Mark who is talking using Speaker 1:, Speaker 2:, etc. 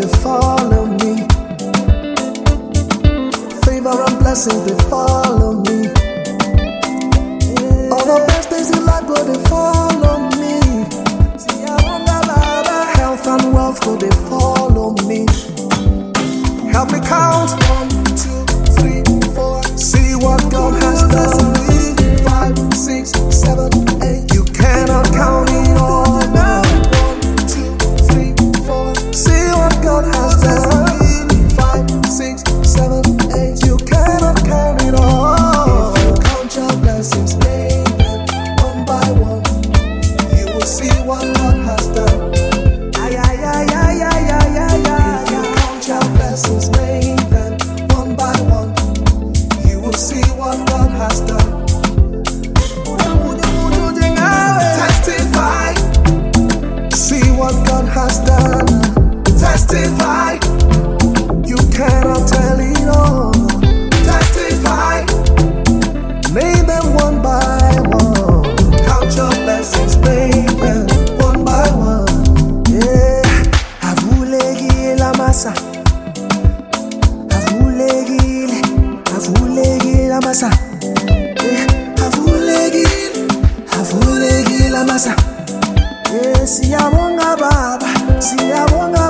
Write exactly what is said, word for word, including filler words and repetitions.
Speaker 1: they follow me. Favor and blessings, they follow me. All the best things in life go, they follow me. Health and wealth go, they follow me. Help me count. One, two, three, four. See what God has done. Five, six, seven, eight. You cannot count it all. One, two, three, four. See what God has done. Five, six, seven, eight. You cannot count it all. If you count your blessings, name them one by one. You will see what God has done. Ay, ay, ay, ay, ay, ay, ay, ay. If you count your blessings, name them one by one. You will see what God has done. Testify. See what God has done. Testify. You cannot tell it all. Testify. Name them one by one. Count your blessings, name them one by one. Yeah. Avulegi la masa. Avulegi, avulegi la masa. Yeah. Avulegi, avulegi la masa. Yeah. Siyabonga baba, siyabonga